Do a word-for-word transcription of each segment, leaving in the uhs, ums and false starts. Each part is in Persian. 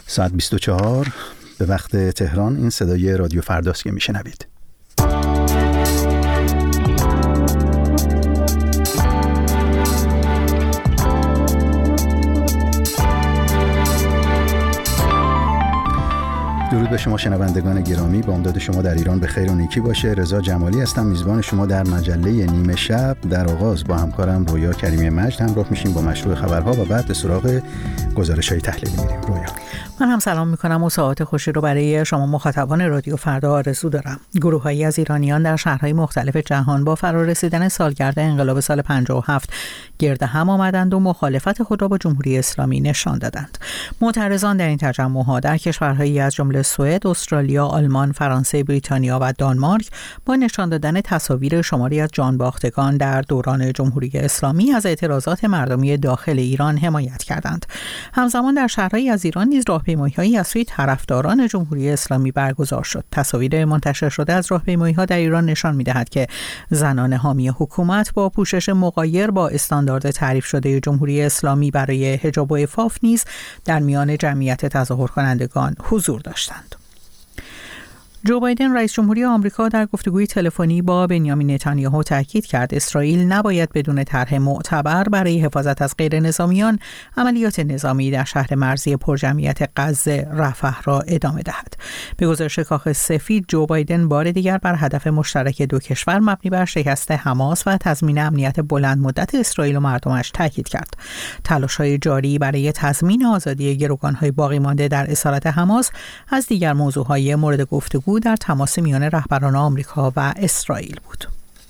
ساعت بیست و چهار به وقت تهران. این صدای رادیو فرداست که میشنوید. درود به شما شنوندگان گرامی، با امداد شما در ایران به خیر و نیکی باشه. رضا جمالی هستم، میزبان شما در مجله نیمه شب. در آغاز با همکارم رویا کریمی مجد همراه میشیم با مشروع خبرها و بعد به سراغ گزارش‌های تحلیلی میریم. رویا، من هم سلام میکنم و ساعت خوشی رو برای شما مخاطبان رادیو فردا آرزو دارم. گروه‌هایی از ایرانیان در شهرهای مختلف جهان با فرارسیدن سالگرد انقلاب سال پنجاه و هفت گرد هم آمدند و مخالفت خود را با جمهوری اسلامی نشان دادند. معترضان در این تجمع‌ها در کشورهایی از جمله سوئد، استرالیا، آلمان، فرانسه، بریتانیا و دانمارک با نشان دادن تصاویر شماری از جانباختگان در دوران جمهوری اسلامی از اعتراضات مردمی داخل ایران حمایت کردند. همزمان در شهرهایی از ایران نیز راهپیمایی‌هایی از سوی طرفداران جمهوری اسلامی برگزار شد. تصاویر منتشر شده از راهپیمایی‌ها در ایران نشان می‌دهد که زنان حامی حکومت با پوشش مغایر با استاندارد تعریف شده جمهوری اسلامی برای حجاب و عفاف نیز در میان جمعیت تظاهر کنندگان حضور داشتند. جو بایدن رئیس جمهوری آمریکا در گفتگوی تلفنی با بنیامین نتانیاهو تاکید کرد اسرائیل نباید بدون طرح معتبر برای حفاظت از غیر نظامیان عملیات نظامی در شهر مرزی پرجمعیت غزه رفح را ادامه دهد. به گزارش کاخ سفید، جو بایدن بار دیگر بر هدف مشترک دو کشور مبنی بر شکست حماس و تضمین امنیت بلند مدت اسرائیل و مردمش تاکید کرد. تلاش‌های جاری برای تضمین آزادی گروگان‌های باقی مانده در اسارت حماس از دیگر موضوع‌های مورد گفتگو در تماس میان رهبران آمریکا و اسرائیل بود.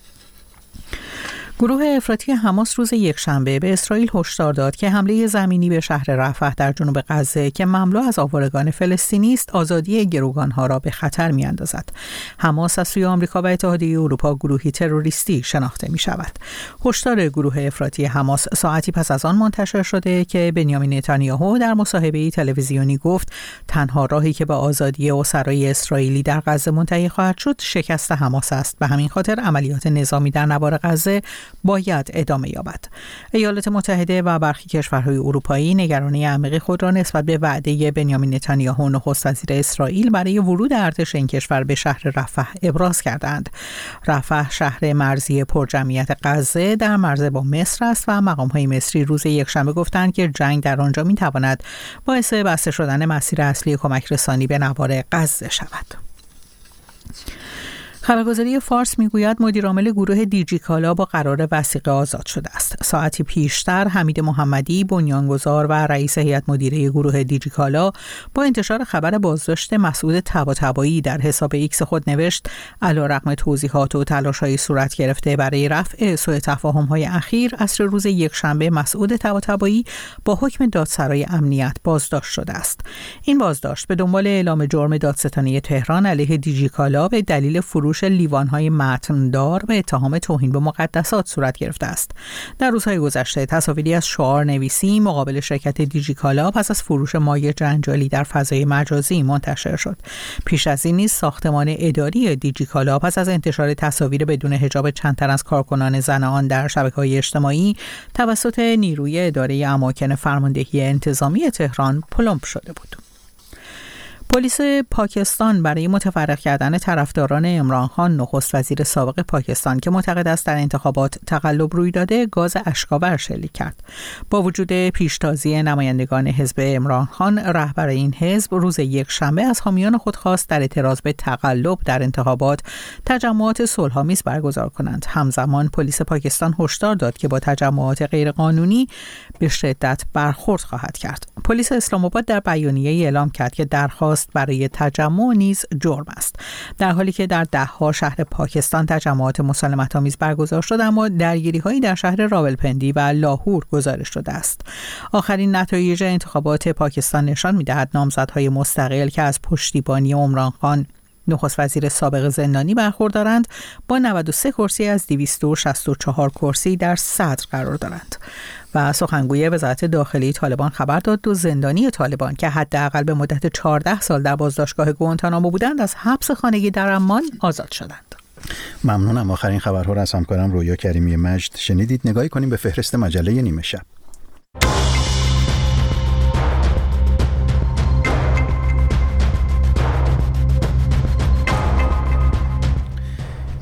گروه افراطی حماس روز یکشنبه به اسرائیل هشدار داد که حمله زمینی به شهر رفح در جنوب غزه که مملو از آوارگان فلسطینی است، آزادی گروگانها را به خطر می‌اندازد. حماس از سوی آمریکا و اتحادیه اروپا گروهی تروریستی شناخته می‌شود. هشدار گروه افراطی حماس ساعتی پس از آن منتشر شده که بنیامین نتانیاهو در مصاحبه‌ای تلویزیونی گفت تنها راهی که به آزادی اسرای اسرائیلی در غزه منتهی خواهد شد شکست حماس است. به همین خاطر عملیات نظامی در نوار غزه باید ادامه یابد. ایالات متحده و برخی کشورهای اروپایی نگرانی عمیق خود را نسبت به وعده بنیامین نتانیاهو نخست وزیر اسرائیل برای ورود ارتش این کشور به شهر رفح ابراز کردند. رفح شهر مرزی پرجمعیت غزه در مرز با مصر است و مقام‌های مصری روز یکشنبه گفتند که جنگ در آنجا می‌تواند باعث بسته شدن مسیر اصلی کمک رسانی به نوار غزه شود. خبرگزاری فارس میگوید مدیرعامل گروه دیجیکالا با قرار وثیقه آزاد شده است. ساعتی پیشتر حمید محمدی، بنیانگذار و رئیس هیئت مدیره گروه دیجیکالا، با انتشار خبر بازداشت مسعود طباطبایی در حساب ایکس خود نوشت علیرغم توضیحات و تلاش‌های صورت گرفته برای رفع سوء تفاهم‌های اخیر، عصر روز یکشنبه مسعود طباطبایی با حکم دادسرای امنیت بازداشت شده است. این بازداشت به دنبال اعلام جرم دادستانی تهران علیه دیجیکالا به دلیل فروش لیوان‌های متندار و اتهام توهین به مقدسات صورت گرفته است. در روزهای گذشته تصاویری از شعار نویسی مقابل شرکت دیجیکالا پس از فروش مایع جنجالی در فضای مجازی منتشر شد. پیش از این نیز ساختمان اداری دیجیکالا پس از انتشار تصاویر بدون حجاب چند تن از کارکنان زن آن در شبکه‌های اجتماعی توسط نیروی اداره اماکن فرماندهی انتظامی تهران پلمپ شده بود. پلیس پاکستان برای متفرق کردن طرفداران عمران خان نخست وزیر سابق پاکستان که معتقد است در انتخابات تقلب روی داده، گاز اشک‌آور شلیک کرد. با وجود پیشتازی نمایندگان حزب عمران خان، رهبر این حزب روز یکشنبه از حامیان خود خواست در اعتراض به تقلب در انتخابات تجمعات صلح‌آمیز برگزار کنند. همزمان پلیس پاکستان هشدار داد که با تجمعات غیرقانونی به شدت برخورد خواهد کرد. پلیس اسلام آباد در بیانیه‌ای اعلام کرد که درخواست برای تجمع نیز جرم است. در حالی که در ده‌ها شهر پاکستان تجمعات مسالمت‌آمیز برگزار شد، اما درگیری‌هایی در شهر راولپندی و لاهور گزارش شده است. آخرین نتایج انتخابات پاکستان نشان می‌دهد نامزدهای مستقل که از پشتیبانی عمران خان نخست وزیر سابق زندانی برخوردارند با نود و سه کرسی از دویست و شصت و چهار کرسی در صدر قرار دارند. و سخنگوی وزارت داخلی طالبان خبر داد دو زندانی طالبان که حداقل به مدت چهارده سال در بازداشتگاه گوانتانامو بودند از حبس خانگی در عمان آزاد شدند. ممنونم. آخرین خبرها را از همکارم رویا کریمی مجد شنیدید. نگاهی کنیم به فهرست مجله نیمه شب.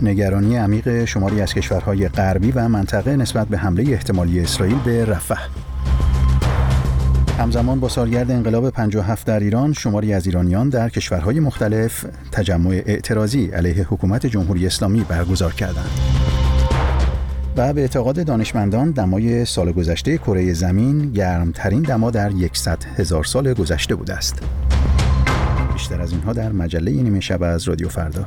نگرانی عمیق شماری از کشورهای غربی و منطقه نسبت به حمله احتمالی اسرائیل به رفح. همزمان با سالگرد انقلاب پنجاه و هفت در ایران، شماری از ایرانیان در کشورهای مختلف تجمع اعتراضی علیه حکومت جمهوری اسلامی برگزار کردند. و به اعتقاد دانشمندان دمای سال گذشته کره زمین گرمترین دما در صد هزار سال گذشته بوده است. بیشتر از اینها در مجله نیمه شب از رادیو فردا.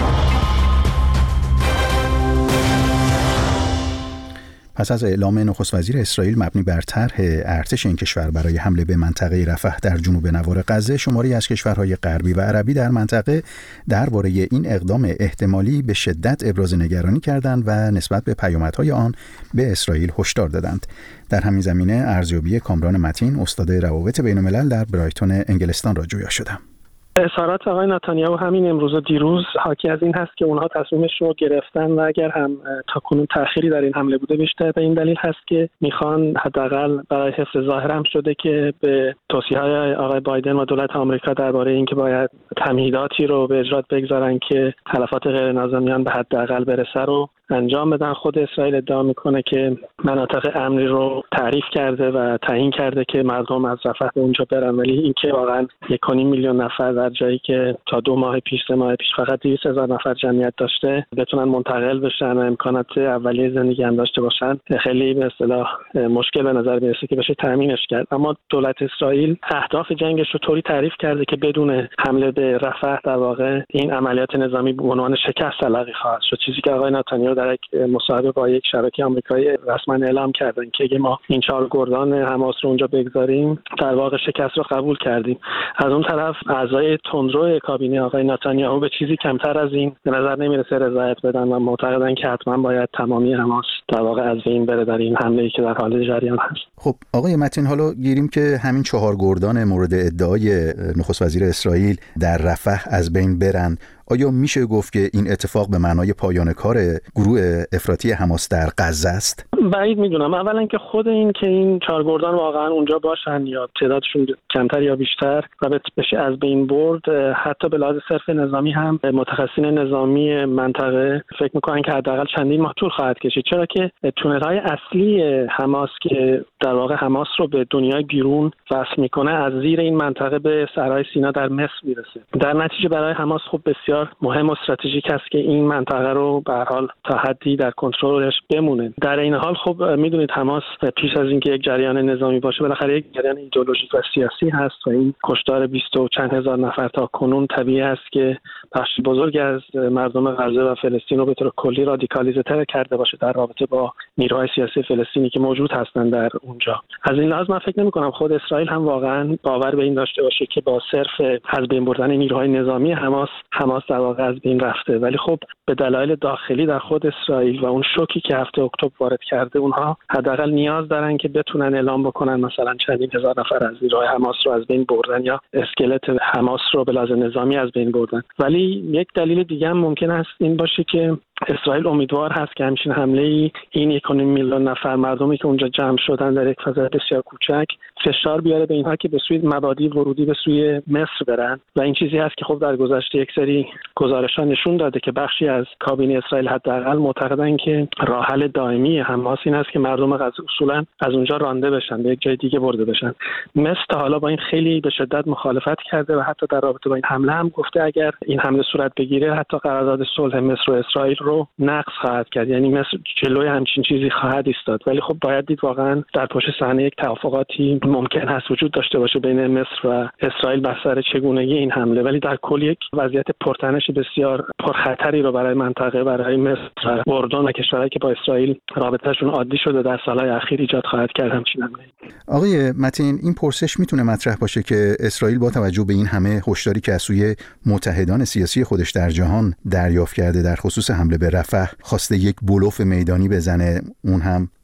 پس از اعلام نخست وزیر اسرائیل مبنی بر طرح ارتش این کشور برای حمله به منطقه رفح در جنوب نوار غزه، شماری از کشورهای غربی و عربی در منطقه درباره این اقدام احتمالی به شدت ابراز نگرانی کردند و نسبت به پیامدهای آن به اسرائیل هشدار دادند. در همین زمینه ارزیابی کامران متین، استاد روابط بین‌الملل در برایتون انگلستان را جویا شدم. اظهارات آقای نتانیاهو همین امروز و دیروز حاکی از این هست که اونها تصمیمش رو گرفتن و اگر هم تاکنون تأخیری در این حمله بوده، بیشتر به این دلیل هست که میخوان حداقل برای حفظ ظاهر هم شده که به توصیه‌های آقای بایدن و دولت آمریکا درباره اینکه باید تمهیداتی رو به اجرا بگذارن که تلفات غیر نظامیان به حداقل برسه رو انجام بدن. خود اسرائیل ادعا میکنه که مناطق امنی رو تعریف کرده و تعیین کرده که مردم از رفح به اونجا برن، ولی اینکه واقعا یک و نیم میلیون نفر در جایی که تا دو ماه پیش سه ماه پیش فقط دویست هزار نفر جمعیت داشته بتونن منتقل بشن و امکانات اولیه زندگی هم داشته باشن، خیلی به اصطلاح مشکل به نظر میرسه که بشه تامینش کرد. اما دولت اسرائیل اهداف جنگش رو طوری تعریف کرده که بدون حمله به رفح در واقع این عملیات نظامی به عنوان شکست تلقی خواهد شد، چیزی که آقای نتانیاهو در یک مصاحبه با یک شبکه آمریکایی رسما اعلام کردن که اگه ما این چهار گردان حماس رو اونجا بگذاریم در واقع شکست رو قبول کردیم. از اون طرف اعضای تندرو کابینه آقای نتانیاهو به چیزی کمتر از این به نظر نمیرسه رضایت بدن و معتقدن که حتما باید تمامی حماس در واقع از بین بره در این حمله‌ای که در حال جریان هست. خب آقای متین، حالا گیریم که همین چهار گردان مورد ادعای نخست وزیر اسرائیل در رفح از بین برن، آیا میشه گفت که این اتفاق به معنای پایان کار گروه افراطی حماس در غزه است؟ بعید میدونم. اولا که خود این که این چهار گردان واقعا اونجا باشن یا تعدادشون کمتر یا بیشتر و بشه از بین برد، حتی به لحاظ صرف نظامی هم متخصصین نظامی منطقه فکر میکنن که حداقل چندین ماه طول خواهد کشید، چرا که تونل‌های اصلی حماس که در واقع حماس رو به دنیای بیرون وصل میکنه از زیر این منطقه به صحرای سینا در مصر میرسه. در نتیجه برای حماس خب بسیار مهم و استراتژیک است که این منطقه رو به هر حال تا حدی در کنترلش بمونه. در این حال خب میدونید حماس پیش از اینکه یک جریان نظامی باشه بالاخره یک جریان ایدئولوژیک و سیاسی هست و این کشتار بیست و چند هزار نفر تا کنون طبیعی است که بخش بزرگی از مردم غزه و فلسطین رو به طور کلی رادیکالیزه تر کرده باشه در رابطه با نیروهای سیاسی فلسطینی که موجود هستند در اونجا. از این لحاظ من فکر نمی کنم خود اسرائیل هم واقعا باور به این داشته باشه که با صرف از بین بردن نیروهای نظامی حماس حماس در واقع از بین رفته، ولی خب به دلایل داخلی در خود اسرائیل و اون شوکی که هفته اکتبر وارد کرده، اونها حداقل نیاز دارن که بتونن اعلام بکنن مثلا چندین هزار نفر از نیروهای حماس رو از بین بردن یا اسکلت حماس رو به لحاظ نظامی از بین بردن. ولی یک دلیل دیگه هم ممکن است این باشه که اسرائیل امیدوار هست که همچین حمله‌ای این یک و نیم میلیون نفر مردمی که اونجا جمع شدن در یک فضای بسیار کوچک فشار بیاره به اینها که به سوی مبادی ورودی به سوی مصر برن و این چیزی هست که خب در گذشته یک سری گزارش‌ها نشون داده که بخشی از کابینه اسرائیل حداقل معتقدن که راه حل دائمی حماس این است که مردم غزه اصولا از اونجا رانده بشن، به یک جای دیگه برده بشن. مصر تا حالا با این خیلی به شدت مخالفت کرده و حتی در رابطه با این حمله هم گفته اگر این حمله صورت بگیره حتی قرارداد صلح مصر و اسرائیل رو نقض خواهد کرد، یعنی مصر جلوی همچین چیزی خواهد ایستاد. ولی خب باید دید واقعا در پشت صحنه یک توافقاتی ممکن هست وجود داشته باشه بین مصر و اسرائیل بر سر چگونگی این حمله، ولی در کل یک وضعیت پرتنش بسیار پرخطری رو برای منطقه، برای مصر و اردن و کشورهایی که با اسرائیل رابطهشون عادی شده در سالهای اخیر ایجاد خواهد کرد همچین حمله. آقای متین، این پرسش میتونه مطرح باشه که اسرائیل با توجه به این همه هشداری که از سوی متحدان سیاسی خودش در جهان دریافت کرده در خصوص حمله به رفح خواسته یک بلوف میدانی بزنه، اون هم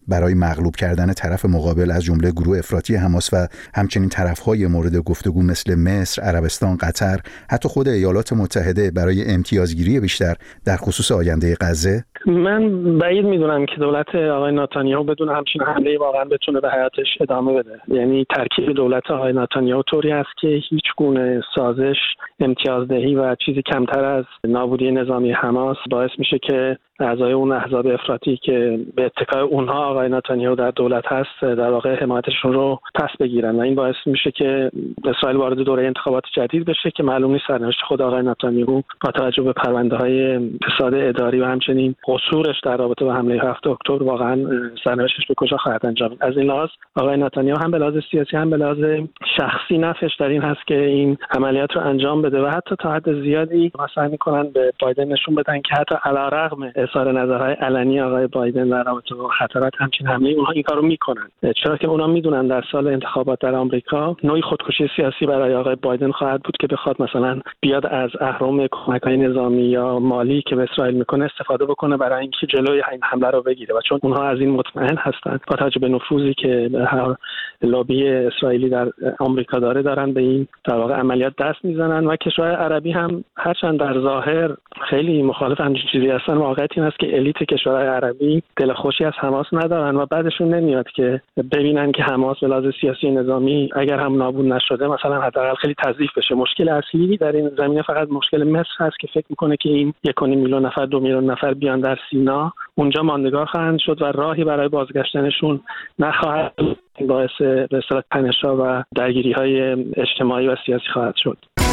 برای مغلوب کردن طرف مقابل از جمله گروه افراطی حماس و همچنین طرف‌های مورد گفتگو مثل مصر، عربستان، قطر، حتی خود ایالات متحده برای امتیازگیری بیشتر در خصوص آینده غزه؟ من بعید میدونم که دولت آقای نتانیاهو بدون همچین حمله واقعا بتونه به حیاتش ادامه بده. یعنی ترکیب دولت آقای نتانیاهو طوری است که هیچ گونه سازش، امتیازدهی و چیزی کمتر از نابودی نظامی حماس باعث میشه که اعضای اون احزاب افراطی که به اتکای اونها آقای نتانیاهو در دولت هست در واقع حمایتشون رو پس بگیرن و این باعث میشه که اسرائیل وارد دوره انتخابات جدید بشه که معلوم نیست سرنوشت خود آقای نتانیاهو با توجه به پرونده‌های فساد اداری و همچنین قصورش در رابطه با حمله هفت اکتبر واقعا سرنوشتش به کجا خواهد انجامید. از این لحاظ آقای نتانیاهو هم به لحاظ سیاسی هم به لحاظ شخصی نفعش در این هست که این عملیات رو انجام بده و حتی تا حد زیادی مثلا میکنن به بایدن نشون بدن که حتی علیرغم اظهار نظرهای علنی آقای بایدن در رابطه با خطرات همچین حمله اونها این کارو میکنن، چرا که اونها میدونن در سال انتخابات در آمریکا نوعی خودکشی سیاسی برای آقای بایدن خواهد بود که بخواد مثلا بیاد از اهرم کمک‌های نظامی یا مالی که به اسرائیل میکنه استفاده بکنه برای اینکه جلوی این حمله رو بگیره و چون اونها از این مطمئن هستند با توجه به نفوذی که هر لابی اسرائیلی در آمریکا داره دارن به این در واقع عملیات دست میزنن و کشورهای عربی هم هرچند در ظاهر خیلی مخالف همچین چیزی هستن، واقعیت این است که الیت کشورهای عربی دل خوشی از حماس ندارن و بعدشون نمیاد که ببینن که حماس به لحاظ سیاسی نظامی اگر هم نابود نشده مثلا حداقل خیلی تضعیف بشه. مشکل اصلی در این زمینه فقط مشکل مصر هست که فکر میکنه که این یک و نیم میلیون نفر دو میلیون نفر بیان در سینا اونجا ماندگار خواهند شد و راهی برای بازگشتنشون نخواهد، باعث به اصطلاح تنش‌ها و درگیری‌های اجتماعی و سیاسی خواهد شد.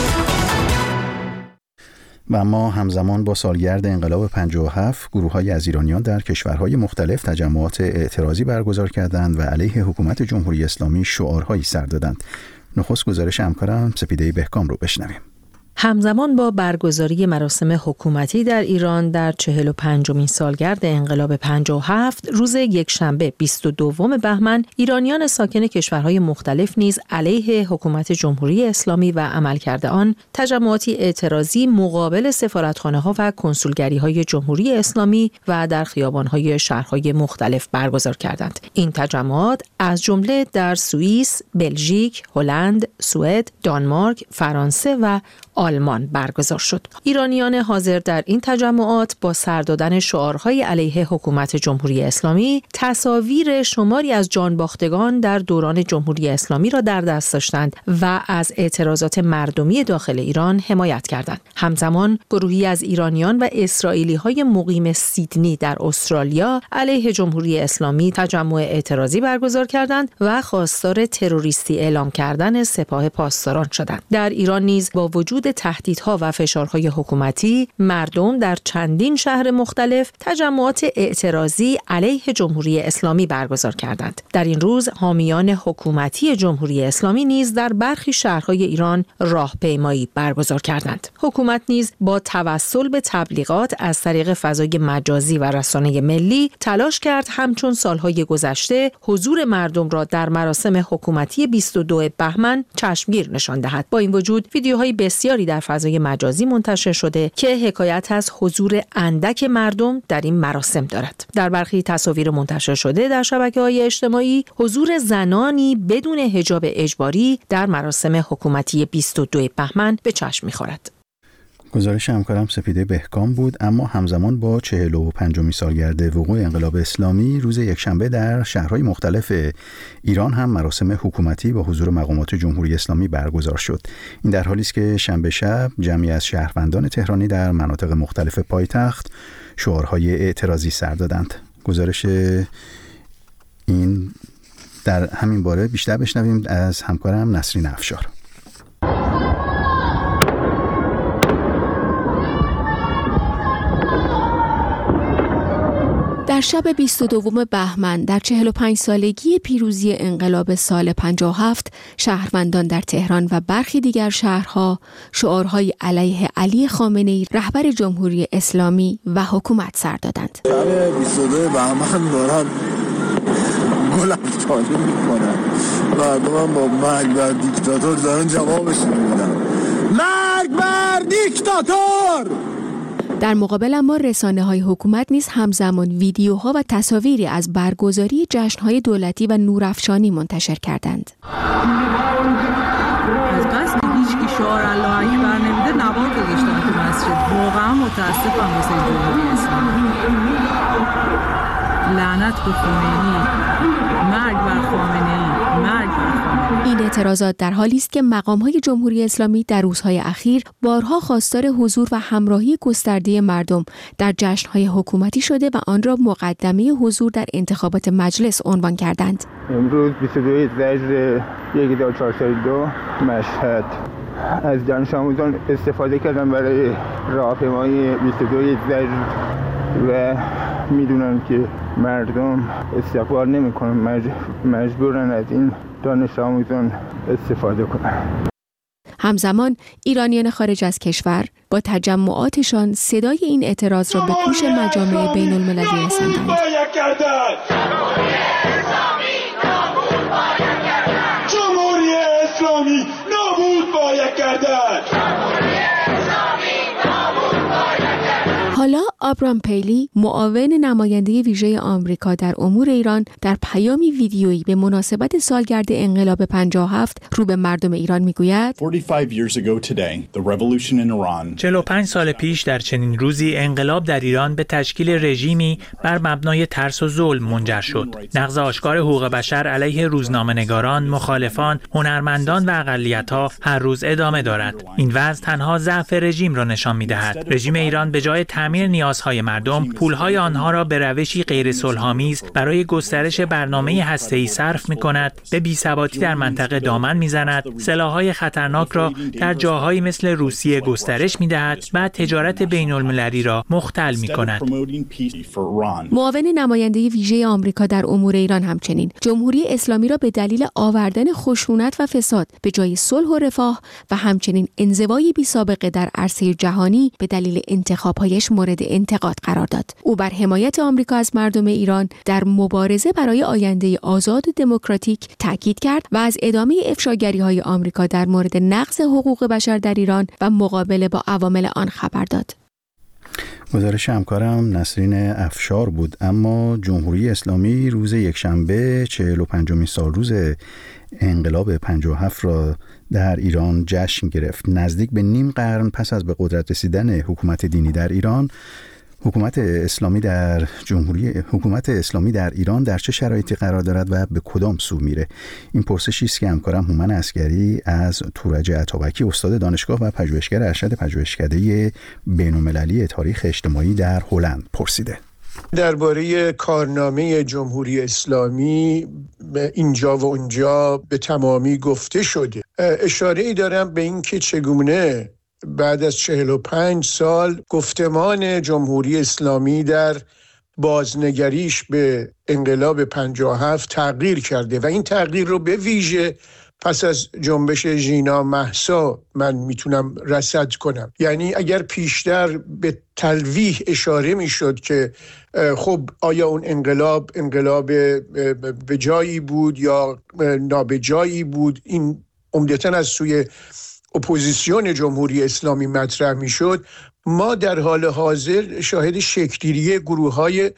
و اما همزمان با سالگرد انقلاب پنجاه و هفت گروه‌های از ایرانیان در کشورهای مختلف تجمعات اعتراضی برگزار کردند و علیه حکومت جمهوری اسلامی شعارهایی سر دادند. نخست گزارش همکارم سپیده بهکام رو بشنویم. همزمان با برگزاری مراسم حکومتی در ایران در چهل و پنجمین سالگرد انقلاب پنجاه و هفت روز یکشنبه بیست و دوم بهمن، ایرانیان ساکن کشورهای مختلف نیز علیه حکومت جمهوری اسلامی و عملکرد آن تجمعاتی اعتراضی مقابل سفارتخانه‌ها و کنسولگری‌های جمهوری اسلامی و در خیابان‌های شهرهای مختلف برگزار کردند. این تجمعات از جمله در سوئیس، بلژیک، هلند، سوئد، دانمارک، فرانسه و آلمان برگزار شد. ایرانیان حاضر در این تجمعات با سر دادن شعارهای علیه حکومت جمهوری اسلامی تصاویر شماری از جانباختگان در دوران جمهوری اسلامی را در دست داشتند و از اعتراضات مردمی داخل ایران حمایت کردند. همزمان گروهی از ایرانیان و اسرائیلی‌های مقیم سیدنی در استرالیا علیه جمهوری اسلامی تجمع اعتراضی برگزار کردند و خواستار تروریستی اعلام کردن سپاه پاسداران شدند. در ایران نیز با وجود تهدیدها و فشارهای حکومتی، مردم در چندین شهر مختلف تجمعات اعتراضی علیه جمهوری اسلامی برگزار کردند. در این روز حامیان حکومتی جمهوری اسلامی نیز در برخی شهرهای ایران راهپیمایی برگزار کردند. حکومت نیز با توسل به تبلیغات از طریق فضای مجازی و رسانه ملی تلاش کرد همچون سالهای گذشته حضور مردم را در مراسم حکومتی بیست و دوم بهمن چشمگیر نشان دهد. با این وجود ویدیوهای بسیاری در فضای مجازی منتشر شده که حکایت از حضور اندک مردم در این مراسم دارد. در برخی تصاویر منتشر شده در شبکه‌های اجتماعی حضور زنانی بدون حجاب اجباری در مراسم حکومتی بیست و دوم بهمن به چشم می‌خورد. گزارش همکارم سپیده بهکام بود. اما همزمان با چهل و پنجمین سالگرد وقوع انقلاب اسلامی روز یکشنبه در شهرهای مختلف ایران هم مراسم حکومتی با حضور مقامات جمهوری اسلامی برگزار شد. این در حالی است که شنبه شب جمعی از شهروندان تهرانی در مناطق مختلف پایتخت شعارهای اعتراضی سر دادند. گزارش این در همین باره بیشتر بشنویم از همکارم نسرین افشار. در شب بیست و دوم بهمن در چهل و پنج سالگی پیروزی انقلاب سال پنجاه و هفت شهروندان در تهران و برخی دیگر شهرها شعارهای علیه علی خامنه‌ای رهبر جمهوری اسلامی و حکومت سر دادند. شب بیست و دوم بهمن دارن گل افشانی میکنن مردم با مرگ بر دیکتاتور دارن جوابش میدن. مرگ بر دیکتاتور! در مقابل اما رسانه‌های حکومت نیز همزمان ویدیوها و تصاویری از برگزاری جشن‌های دولتی و نورافشانی منتشر کردند. از بس که هیچ کی شعار الله اکبر نمیده نوار گذاشتن تو مسجد. واقعا متاسفم واسه جمهوری اسلامی. لعنت به خمینی، مرگ بر خامنه‌ای، مرگ بر خامنه‌ای. این اعتراضات در حالی است که مقام‌های جمهوری اسلامی در روزهای اخیر بارها خواستار حضور و همراهی گسترده مردم در جشن‌های حکومتی شده و آن را مقدمه حضور در انتخابات مجلس عنوان کردند. امروز بیست و دو ذکر یک هزار و چهارصد و دو مشهد از دانش آموزان استفاده کردن برای راهپیمایی بیست و دو ذکر و میدونن که مردم استقبال نمی‌کنن، مجبورن از این دانش آموزان استفاده کنن. همزمان ایرانیان خارج از کشور با تجمعاتشان صدای این اعتراض را به گوش مجامع بین المللی رساندند. جمهوری اسلامی نابود باید گردد. حالا آبرام پیلی، معاون نماینده ویژه آمریکا در امور ایران، در پیامی ویدیویی به مناسبت سالگرد انقلاب پنجاه و هفت رو به مردم ایران میگوید: چهل و پنج سال پیش در چنین روزی انقلاب در ایران به تشکیل رژیمی بر مبنای ترس و ظلم منجر شد. نقض آشکار حقوق بشر علیه روزنامه‌نگاران، مخالفان، هنرمندان و اقلیت‌ها هر روز ادامه دارد. این وضع تنها ضعف رژیم را نشان می‌دهد. رژیم ایران به جای تامین نیازهای مردم، پولهای آنها را به روشی غیر صلح‌آمیز برای گسترش برنامه هسته‌ای صرف می‌کند، به بی‌ثباتی در منطقه دامن می‌زند، سلاح‌های خطرناک را در جاهایی مثل روسیه گسترش می‌دهد و تجارت بین‌المللی را مختل می‌کند. معاون نماینده ویژه آمریکا در امور ایران همچنین جمهوری اسلامی را به دلیل آوردن خشونت و فساد به جای صلح و رفاه و همچنین انزوای بی‌سابقه در عرصه جهانی به دلیل انتخاب‌هایش مورد انتقاد قرار داد. او بر حمایت آمریکا از مردم ایران در مبارزه برای آینده آزاد و دموکراتیک تاکید کرد و از ادامه افشاگری‌های آمریکا در مورد نقض حقوق بشر در ایران و مقابله با عوامل آن خبر داد. گزارش همکارم نسرین افشار بود. اما جمهوری اسلامی روز یکشنبه چهل و پنجمین سال روز انقلاب پنجاه و هفت را در ایران جشن گرفت. نزدیک به نیم قرن پس از به قدرت رسیدن حکومت دینی در ایران، حکومت اسلامی در جمهوری حکومت اسلامی در ایران در چه شرایطی قرار دارد و به کدام سو میره؟ این پرسشی است که همکارم هومن عسگری از تورج عطابکی، استاد دانشگاه و پژوهشگر ارشد پژوهشکده بین‌المللی تاریخ اجتماعی در هلند پرسیده. درباره کارنامه جمهوری اسلامی اینجا و اونجا به تمامی گفته شده. اشاره ای دارم به این که چگونه بعد از چهل و پنج سال گفتمان جمهوری اسلامی در بازنگریش به انقلاب پنجاه و هفت تغییر کرده و این تغییر رو به ویژه پس از جنبش ژینا مهسا من میتونم رصد کنم. یعنی اگر پیشتر به تلویح اشاره میشد که خب آیا اون انقلاب انقلاب به جایی بود یا نابجایی بود، این عمدتاً از سوی اپوزیسیون جمهوری اسلامی مطرح میشد، ما در حال حاضر شاهد شکل‌گیری گروه‌های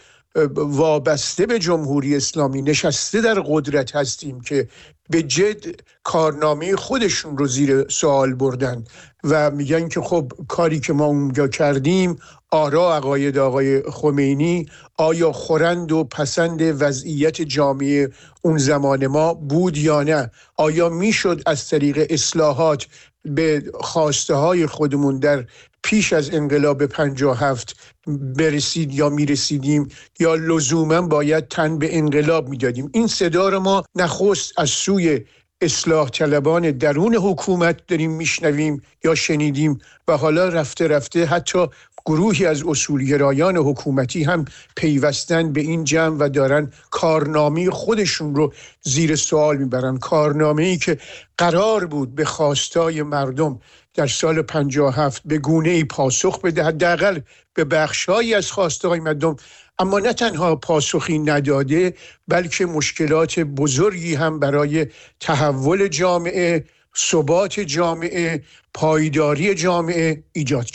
وابسته به جمهوری اسلامی نشسته در قدرت هستیم که به جد کارنامه خودشون رو زیر سوال بردن و میگن که خب کاری که ما اونجا کردیم، آرا عقاید آقای خمینی آیا خورند و پسند وضعیت جامعه اون زمان ما بود یا نه؟ آیا میشد از طریق اصلاحات به خواسته های خودمون در پیش از انقلاب پنجاه و هفت برسید یا میرسیدیم یا لزوما باید تن به انقلاب میدادیم؟ این صدا رو ما نخست از سوی اصلاح طلبان درون حکومت داریم میشنویم یا شنیدیم و حالا رفته رفته حتی گروهی از اصولگرایان حکومتی هم پیوستن به این جمع و دارن کارنامه خودشون رو زیر سوال میبرن. کارنامه‌ای که قرار بود به خواستای مردم در سال پنجاه و هفت به گونه‌ای پاسخ بده، حداقل به بخش‌هایی از خواستای مردم، اما نه تنها پاسخی نداده بلکه مشکلات بزرگی هم برای تحول جامعه، ثبات جامعه، پایداری جامعه ایجاد کرد.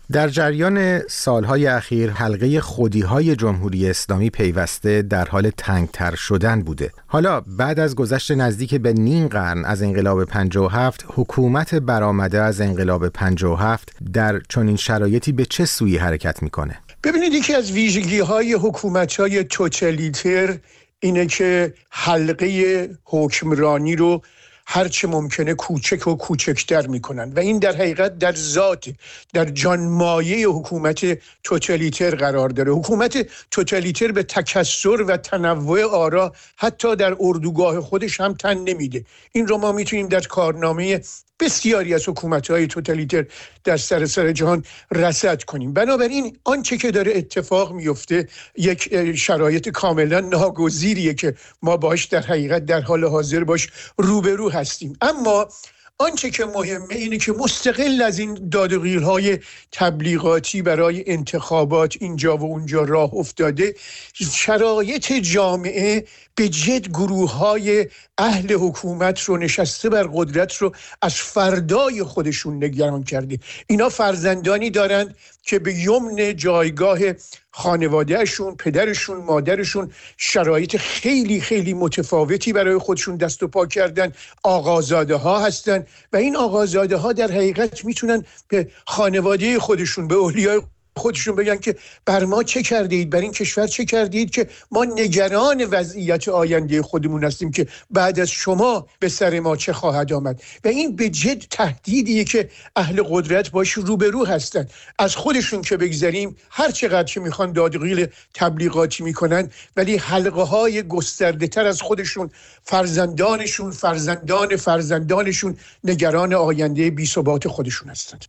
در جریان سالهای اخیر حلقه خودی‌های جمهوری اسلامی پیوسته در حال تنگتر شدن بوده. حالا بعد از گذشت نزدیک به نیم قرن از انقلاب پنجاه و هفت، حکومت برآمده از انقلاب پنجاه و هفت در چنین شرایطی به چه سوی حرکت میکنه؟ ببینید، یکی از ویژگی‌های حکومت‌های توتالیتر اینه که حلقه حکمرانی رو هرچه ممکنه کوچک و کوچکتر میکنن و این در حقیقت در ذات، در جانمایه حکومت توتالیتر قرار داره. حکومت توتالیتر به تکثر و تنوع آرا حتی در اردوگاه خودش هم تن نمیده. این رو ما میتونیم در کارنامه بسیاری از حکومت‌های توتالیتر در سراسر جهان رصد کنیم. بنابراین آنچه که داره اتفاق میفته یک شرایط کاملا ناگزیریه که ما باش در حقیقت در حال حاضر باش روبرو هستیم. اما آنچه که مهمه اینه که مستقل از این دادوغیل‌های تبلیغاتی برای انتخابات اینجا و اونجا راه افتاده، شرایط جامعه به جد گروه‌های اهل حکومت رو نشسته بر قدرت رو از فردای خودشون نگران کرده. اینا فرزندانی دارند که به یمن جایگاه خانوادهشون، پدرشون، مادرشون شرایط خیلی خیلی متفاوتی برای خودشون دست و پا کردن. آقازاده ها هستن و این آقازاده ها در حقیقت میتونن به خانواده خودشون، به اولیای خودشون بگن که بر ما چه کردید، بر این کشور چه کردید که ما نگران وضعیت آینده خودمون هستیم که بعد از شما به سر ما چه خواهد آمد. و این به جد تهدیدیه که اهل قدرت باش روبرو هستن. از خودشون که بگذاریم، هر چقدر که میخوان دادغیل تبلیغاتی میکنن، ولی حلقه های گسترده تر از خودشون، فرزندانشون، فرزندان فرزندانشون نگران آینده بی ثبات خودشون هستند.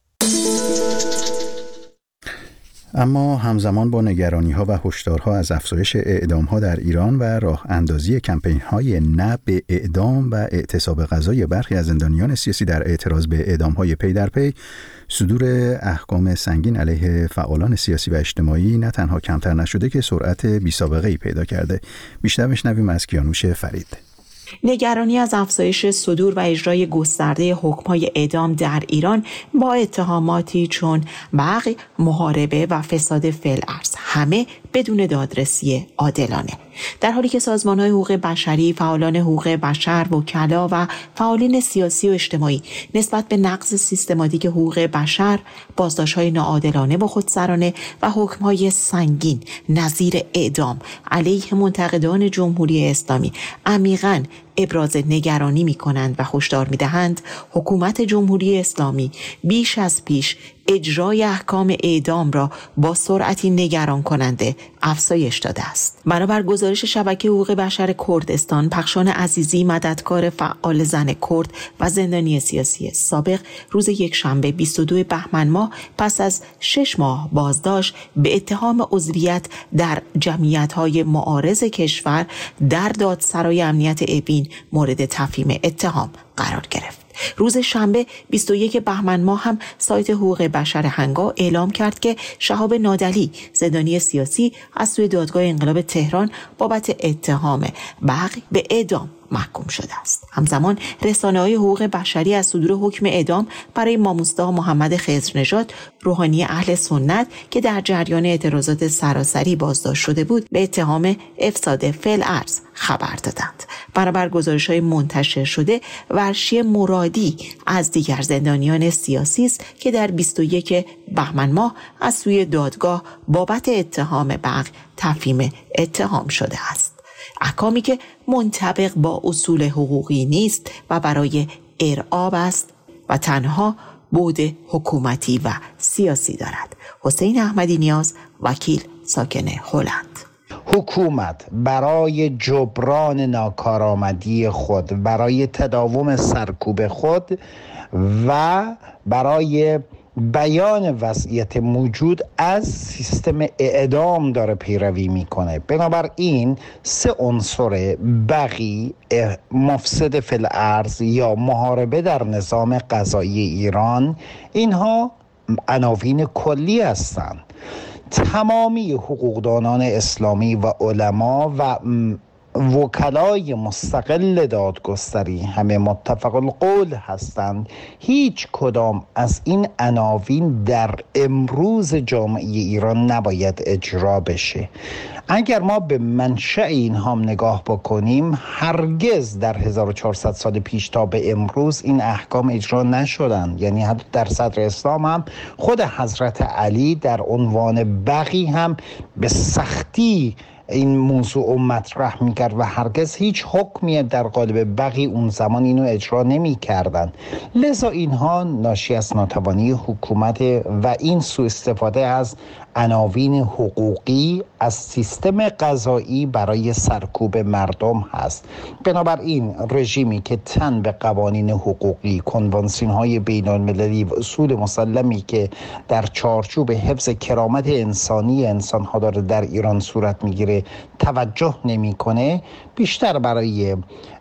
اما همزمان با نگرانی‌ها و هشدارها از افزایش اعدام‌ها در ایران و راه اندازی کمپین‌های نه به اعدام و اعتصاب قضایی برخی از زندانیان سیاسی در اعتراض به اعدام‌های پی در پی، صدور احکام سنگین علیه فعالان سیاسی و اجتماعی نه تنها کمتر نشده که سرعت بی‌سابقه‌ای پیدا کرده. بیشتر بشنویم از کیانوش فرید. نگرانی از افزایش صدور و اجرای گسترده حکم‌های اعدام در ایران با اتهاماتی چون بغی، محاربه و فساد فی‌الارض، همه بدون دادرسی عادلانه. در حالی که سازمان‌های حقوق بشری، فعالان حقوق بشر، وکلا و فعالین سیاسی و اجتماعی نسبت به نقض سیستماتیک حقوق بشر، بازداشت‌های ناعادلانه و خودسرانه و حکم‌های سنگین نظیر اعدام علیه منتقدان جمهوری اسلامی عمیقاً ابراز نگرانی می‌کنند و هشدار می‌دهند حکومت جمهوری اسلامی بیش از پیش اجرای احکام اعدام را با سرعتی نگران کننده افزایش داده است. بنابر گزارش شبکه حقوق بشر کردستان، پخشان عزیزی، مددکار فعال زن کرد و زندانی سیاسی سابق، روز یکشنبه بیست و دوم بهمن ماه پس از شش ماه بازداشت به اتهام عضویت در جمعیت‌های معارض کشور در دادسرای امنیت اوین مورد تفهیم اتهام قرار گرفت. روز شنبه بیست و یکم بهمن ماه هم سایت حقوق بشر هنگا اعلام کرد که شهاب نادلی، زندانی سیاسی، از سوی دادگاه انقلاب تهران بابت اتهام بغی به اعدام محکوم شده است. همزمان رسانه‌های حقوق بشری از صدور حکم اعدام برای ماموستا محمد خضرنژاد، روحانی اهل سنت که در جریان اعتراضات سراسری بازداشت شده بود، به اتهام افساد فی‌الارض خبر دادند. برابر گزارش‌های منتشر شده، ورشی مرادی از دیگر زندانیان سیاسی است که در بیست و یکم بهمن ماه از سوی دادگاه بابت اتهام بغی تفهیم اتهام شده است. احکامی که منطبق با اصول حقوقی نیست و برای ارعاب است و تنها بعد حکومتی و سیاسی دارد. حسین احمدی نیاز، وکیل، ساکن هلند. حکومت برای جبران ناکارآمدی خود، برای تداوم سرکوب خود و برای بیان وضعیت موجود از سیستم اعدام داره پیروی میکنه. بنابراین سه عنصر بغی، مفسد فی الارض یا محاربه در نظام قضایی ایران، اینها عناوین کلی هستند. تمامی حقوقدانان اسلامی و علما و وکلای مستقل دادگستری همه متفق القول هستند هیچ کدام از این عناوین در امروز جامعه ایران نباید اجرا بشه. اگر ما به منشأ اینها نگاه بکنیم، هرگز در هزار و چهارصد سال پیش تا به امروز این احکام اجرا نشدند. یعنی حتی در صدر اسلام هم خود حضرت علی در عنوان بغی هم به سختی این موضوع مطرح میکرد و هرگز هیچ حکمی در قالب بغی اون زمان اینو اجرا نمیکردن. لذا اینها ناشی از ناتوانی حکومت و این سوء استفاده از عناوین حقوقی از سیستم قضایی برای سرکوب مردم هست. بنابراین رژیمی که تن به قوانین حقوقی، کنوانسیون های بین المللی و اصول مسلمی که در چارچوب حفظ کرامت انسانی انسان ها داره در ایران صورت میگیره توجه نمیکنه، بیشتر برای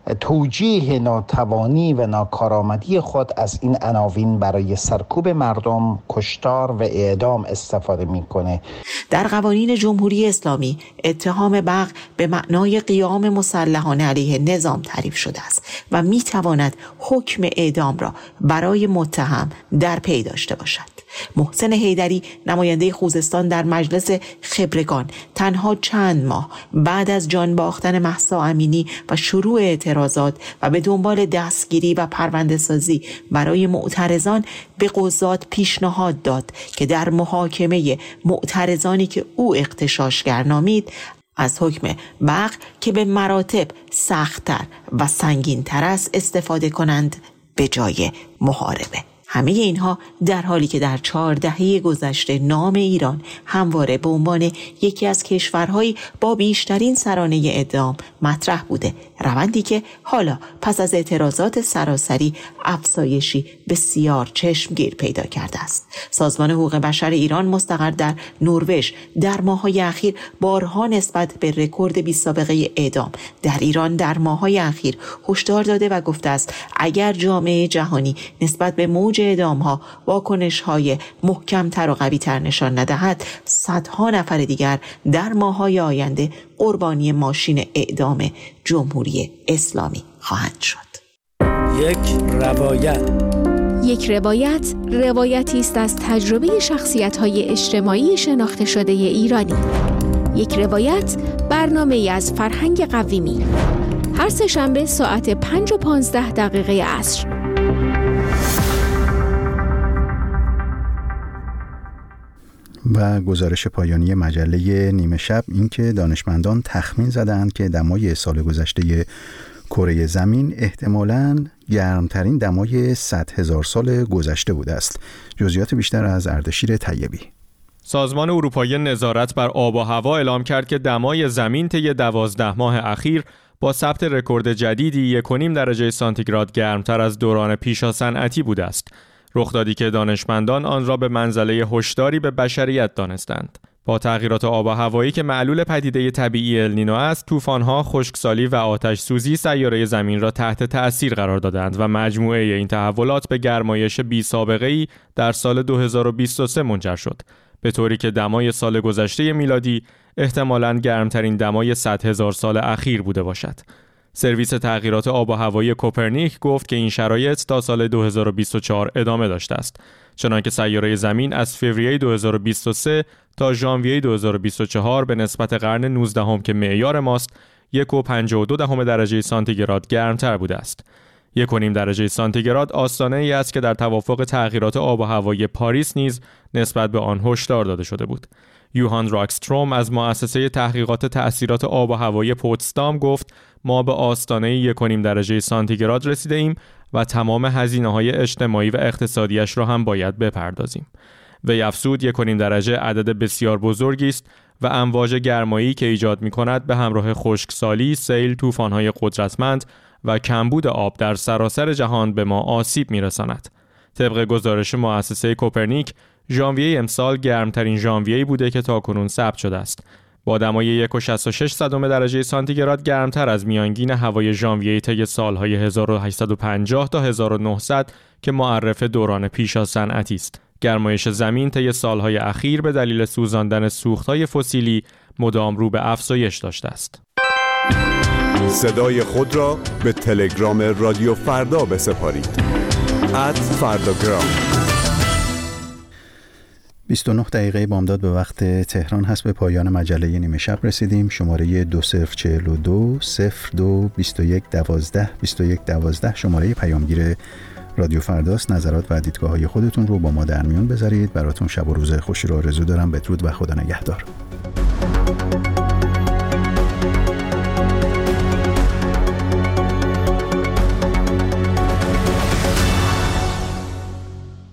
توجیه ناتوانی و ناکارآمدی خود از این عناوین برای سرکوب مردم، کشتار و اعدام استفاده میکنه. در قوانین جمهوری اسلامی اتهام بغی به معنای قیام مسلحانه علیه نظام تعریف شده است و میتواند حکم اعدام را برای متهم در پی داشته باشد. محسن حیدری نماینده خوزستان در مجلس خبرگان تنها چند ماه بعد از جان باختن مهسا امینی و شروع اعتراضات و به دنبال دستگیری و پرونده سازی برای معترضان به قضات پیشنهاد داد که در محاکمه معترضانی که او اغتشاشگر نامید از حکم بغی که به مراتب سخت‌تر و سنگین‌تر است استفاده کنند به جای محاربه. همه اینها در حالی که در چهار دهه گذشته نام ایران همواره به عنوان یکی از کشورهایی با بیشترین سرانه اعدام مطرح بوده، روندی که حالا پس از اعتراضات سراسری افزایشی بسیار چشمگیر پیدا کرده است. سازمان حقوق بشر ایران مستقر در نروژ در ماه‌های اخیر بارها نسبت به رکورد بی سابقه اعدام در ایران در ماه‌های اخیر هشدار داده و گفته است اگر جامعه جهانی نسبت به موج اعدام‌ها واکنش‌های محکم‌تر و قوی‌تر نشان ندهد، صدها نفر دیگر در ماه‌های آینده قربانی ماشین اعدام جمهوری اسلامی خواهند شد. یک روایت یک روایت روایتی است از تجربه شخصیت‌های اجتماعی شناخته شده ایرانی. یک روایت برنامه‌ای از فرهنگ قویمی. هر سه شنبه ساعت پنج و پانزده دقیقه عصر. و گزارش پایانی مجله نیمه شب این که دانشمندان تخمین زدند که دمای سال گذشته کره زمین احتمالاً گرمترین دمای صد هزار سال گذشته بوده است. جزئیات بیشتر از اردشیر طیبی. سازمان اروپایی نظارت بر آب و هوا اعلام کرد که دمای زمین طی دوازده ماه اخیر با ثبت رکورد جدیدی یک و نیم درجه سانتیگراد گرمتر از دوران پیشا صنعتی بوده است. رخدادی که دانشمندان آن را به منزله هشداری به بشریت دانستند. با تغییرات آب و هوایی که معلول پدیده طبیعی النینو است، طوفان‌ها، خشکسالی و آتش سوزی سیاره زمین را تحت تأثیر قرار دادند و مجموعه این تحولات به گرمایش بی سابقه‌ای در سال دو هزار و بیست و سه منجر شد، به طوری که دمای سال گذشته میلادی احتمالاً گرمترین دمای صد هزار سال اخیر بوده باشد. سرویس تغییرات آب و هوایی کوپرنیک گفت که این شرایط تا سال دو هزار و بیست و چهار ادامه داشته است، چنانکه سیاره زمین از فوریه دو هزار و بیست و سه تا ژانویه دو هزار و بیست و چهار به نسبت قرن نوزدهم که معیار ماست یک و پنجاه و دو دهم درجه سانتیگراد گرمتر بوده است. یک و نیم درجه سانتیگراد آستانه ای است که در توافق تغییرات آب و هوایی پاریس نیز نسبت به آن هشدار داده شده بود. یوهان راکستروم از مؤسسه تحقیقات تأثیرات آب و هوایی پوتسدام گفت ما به آستانه یک و نیم درجه سانتیگراد رسیده ایم و تمام هزینه‌های اجتماعی و اقتصادیش را هم باید بپردازیم. وی افزود یک و نیم درجه عدد بسیار بزرگی است و امواج گرمایی که ایجاد می‌کند به همراه خشکسالی، سیل، طوفان‌های قدرتمند و کمبود آب در سراسر جهان به ما آسیب می‌رساند. طبق گزارش مؤسسه کوپرنیک، ژانویه امسال گرمترین ژانویه‌ای بوده که تاکنون ثبت شده است، با دمای یک و شصت و شش صدم درجه سانتیگراد گرمتر از میانگین هوای ژانویه طی سالهای هزار و هشتصد و پنجاه تا هزار و نهصد که معرف دوران پیشا صنعتی است. گرمایش زمین طی سالهای اخیر به دلیل سوزاندن سوخت‌های فسیلی مدام رو به افزایش داشته است. صدای خود را به تلگرام رادیو فردا بسپارید. ات فرداگرام. بیست و نه دقیقه بامداد به وقت تهران هست. به پایان مجله نیمه شب رسیدیم. شماره دو صفر چهل و دو صفر دو بیست و یک دوازده بیست و یک دوازده شماره پیامگیر رادیو فرداست. نظرات و دیدگاه های خودتون رو با ما در میون بذارید. براتون شب و روز خوشی رو آرزو دارم. بدرود و خدا نگهدار.